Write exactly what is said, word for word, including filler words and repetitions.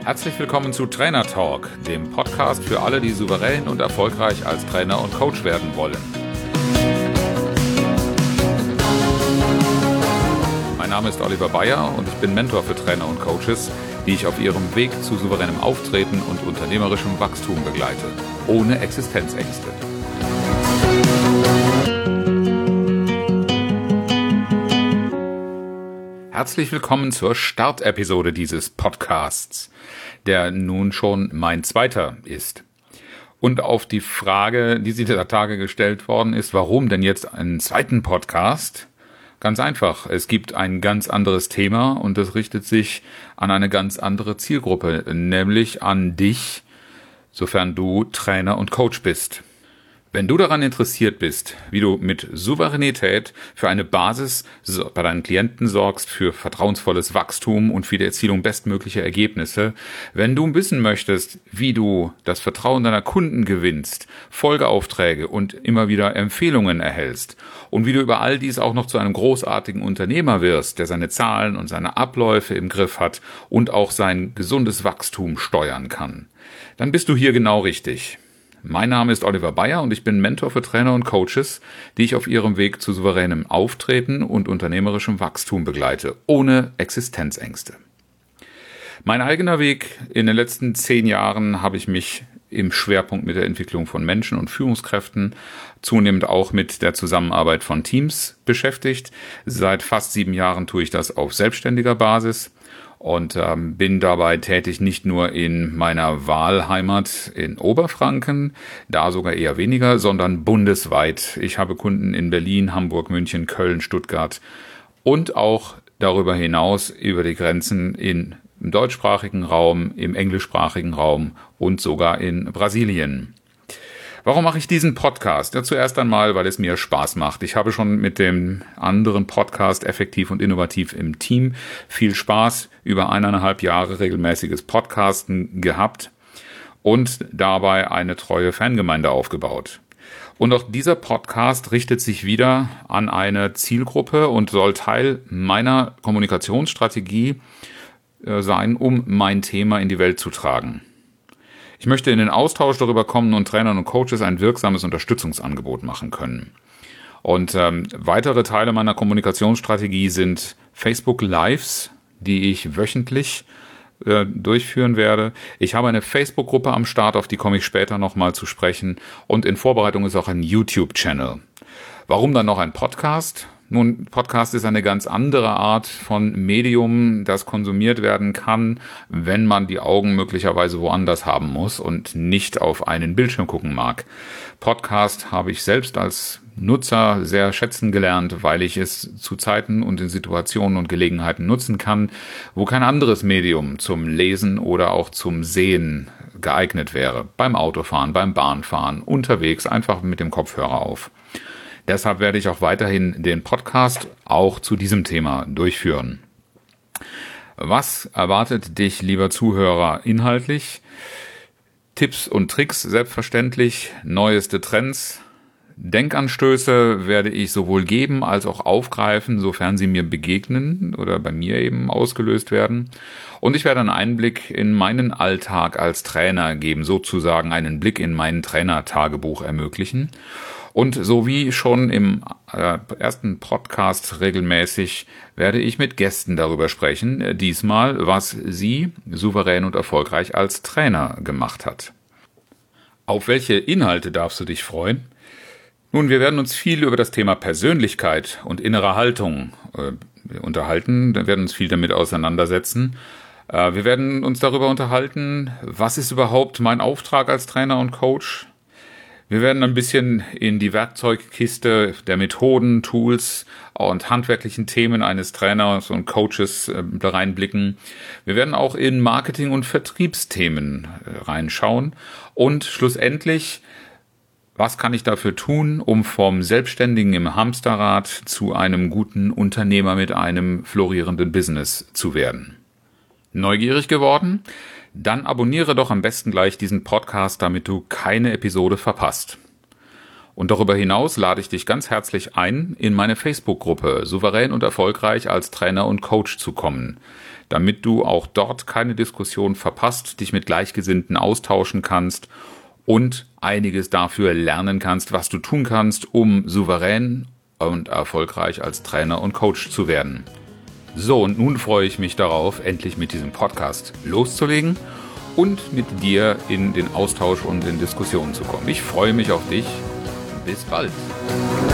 Herzlich willkommen zu Trainer Talk, dem Podcast für alle, die souverän und erfolgreich als Trainer und Coach werden wollen. Mein Name ist Oliver Bayer und ich bin Mentor für Trainer und Coaches, die ich auf ihrem Weg zu souveränem Auftreten und unternehmerischem Wachstum begleite, ohne Existenzängste. Herzlich willkommen zur Startepisode dieses Podcasts, der nun schon mein zweiter ist. Und auf die Frage, die dieser Tage gestellt worden ist, warum denn jetzt einen zweiten Podcast? Ganz einfach, es gibt ein ganz anderes Thema und das richtet sich an eine ganz andere Zielgruppe, nämlich an dich, sofern du Trainer und Coach bist. Wenn du daran interessiert bist, wie du mit Souveränität für eine Basis bei deinen Klienten sorgst, für vertrauensvolles Wachstum und für die Erzielung bestmöglicher Ergebnisse, wenn du wissen möchtest, wie du das Vertrauen deiner Kunden gewinnst, Folgeaufträge und immer wieder Empfehlungen erhältst und wie du über all dies auch noch zu einem großartigen Unternehmer wirst, der seine Zahlen und seine Abläufe im Griff hat und auch sein gesundes Wachstum steuern kann, dann bist du hier genau richtig. Mein Name ist Oliver Bayer und ich bin Mentor für Trainer und Coaches, die ich auf ihrem Weg zu souveränem Auftreten und unternehmerischem Wachstum begleite, ohne Existenzängste. Mein eigener Weg in den letzten zehn Jahren habe ich mich im Schwerpunkt mit der Entwicklung von Menschen und Führungskräften, zunehmend auch mit der Zusammenarbeit von Teams beschäftigt. Seit fast sieben Jahren tue ich das auf selbstständiger Basis. Und ähm, bin dabei tätig nicht nur in meiner Wahlheimat in Oberfranken, da sogar eher weniger, sondern bundesweit. Ich habe Kunden in Berlin, Hamburg, München, Köln, Stuttgart und auch darüber hinaus über die Grenzen in, im deutschsprachigen Raum, im englischsprachigen Raum und sogar in Brasilien. Warum mache ich diesen Podcast? Ja, zuerst einmal, weil es mir Spaß macht. Ich habe schon mit dem anderen Podcast Effektiv und Innovativ im Team viel Spaß über eineinhalb Jahre regelmäßiges Podcasten gehabt und dabei eine treue Fangemeinde aufgebaut. Und auch dieser Podcast richtet sich wieder an eine Zielgruppe und soll Teil meiner Kommunikationsstrategie sein, um mein Thema in die Welt zu tragen. Ich möchte in den Austausch darüber kommen und Trainern und Coaches ein wirksames Unterstützungsangebot machen können. Und ähm, weitere Teile meiner Kommunikationsstrategie sind Facebook Lives, die ich wöchentlich äh, durchführen werde. Ich habe eine Facebook-Gruppe am Start, auf die komme ich später nochmal zu sprechen. Und in Vorbereitung ist auch ein YouTube-Channel. Warum dann noch ein Podcast? Nun, Podcast ist eine ganz andere Art von Medium, das konsumiert werden kann, wenn man die Augen möglicherweise woanders haben muss und nicht auf einen Bildschirm gucken mag. Podcast habe ich selbst als Nutzer sehr schätzen gelernt, weil ich es zu Zeiten und in Situationen und Gelegenheiten nutzen kann, wo kein anderes Medium zum Lesen oder auch zum Sehen geeignet wäre. Beim Autofahren, beim Bahnfahren, unterwegs, einfach mit dem Kopfhörer auf. Deshalb werde ich auch weiterhin den Podcast auch zu diesem Thema durchführen. Was erwartet dich, lieber Zuhörer, inhaltlich? Tipps und Tricks selbstverständlich, neueste Trends, Denkanstöße werde ich sowohl geben als auch aufgreifen, sofern sie mir begegnen oder bei mir eben ausgelöst werden. Und ich werde einen Einblick in meinen Alltag als Trainer geben, sozusagen einen Blick in mein Trainertagebuch ermöglichen. Und so wie schon im äh, ersten Podcast regelmäßig werde ich mit Gästen darüber sprechen, diesmal, was sie souverän und erfolgreich als Trainer gemacht hat. Auf welche Inhalte darfst du dich freuen? Nun, wir werden uns viel über das Thema Persönlichkeit und innere Haltung äh, unterhalten, wir werden uns viel damit auseinandersetzen. Äh, wir werden uns darüber unterhalten, was ist überhaupt mein Auftrag als Trainer und Coach? Wir werden ein bisschen in die Werkzeugkiste der Methoden, Tools und handwerklichen Themen eines Trainers und Coaches äh, reinblicken. Wir werden auch in Marketing- und Vertriebsthemen äh, reinschauen. Und schlussendlich, was kann ich dafür tun, um vom Selbstständigen im Hamsterrad zu einem guten Unternehmer mit einem florierenden Business zu werden? Neugierig geworden? Dann abonniere doch am besten gleich diesen Podcast, damit du keine Episode verpasst. Und darüber hinaus lade ich dich ganz herzlich ein, in meine Facebook-Gruppe Souverän und erfolgreich als Trainer und Coach zu kommen, damit du auch dort keine Diskussion verpasst, dich mit Gleichgesinnten austauschen kannst und einiges dafür lernen kannst, was du tun kannst, um souverän und erfolgreich als Trainer und Coach zu werden. So, und nun freue ich mich darauf, endlich mit diesem Podcast loszulegen und mit dir in den Austausch und in Diskussionen zu kommen. Ich freue mich auf dich. Bis bald.